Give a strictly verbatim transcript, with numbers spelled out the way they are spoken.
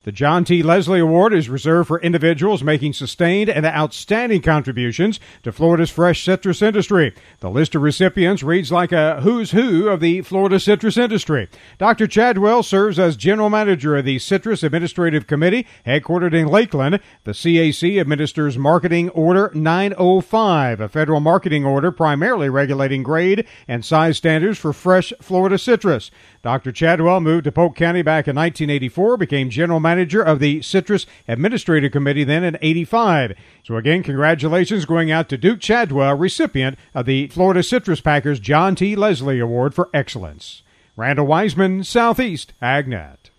The John T. Leslie Award is reserved for individuals making sustained and outstanding contributions to Florida's fresh citrus industry. The list of recipients reads like a who's who of the Florida citrus industry. Doctor Chadwell serves as General Manager of the Citrus Administrative Committee, headquartered in Lakeland. The C A C administers Marketing Order nine oh five, a federal marketing order primarily regulating grade and size standards for fresh Florida citrus. Doctor Chadwell moved to Polk County back in nineteen eighty-four, became General Manager of the Citrus Administrative Committee then in eighty-five. So again, congratulations going out to Duke Chadwell, recipient of the Florida Citrus Packers John T. Leslie Award for Excellence. Randall Wiseman, Southeast AgNet.